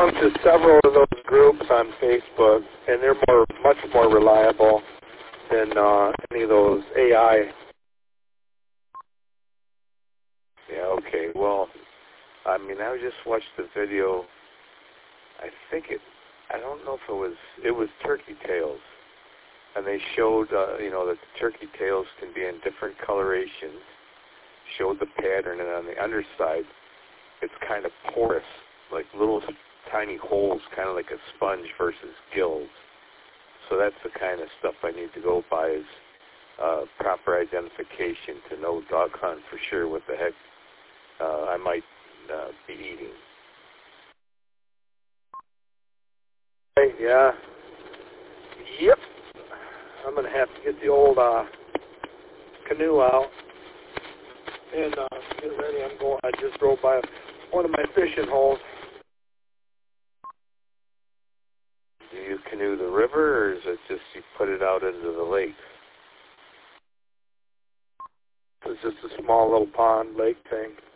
belong to several of those groups on Facebook, and they're much more reliable than any of those AI. Yeah, okay. Well, I mean, I just watched the video. I don't know if it was turkey tails. And they showed, that the turkey tails can be in different colorations, showed the pattern, and on the underside, it's kind of porous, like little tiny holes, kind of like a sponge versus gills. So that's the kind of stuff I need to go by is proper identification to know doggone for sure what the heck I might be eating. Hey, yeah. Yep. I'm going to have to get the old canoe out and get ready. I just drove by one of my fishing holes. Do you canoe the river, or is it just you put it out into the lake? It's just a small little pond lake thing.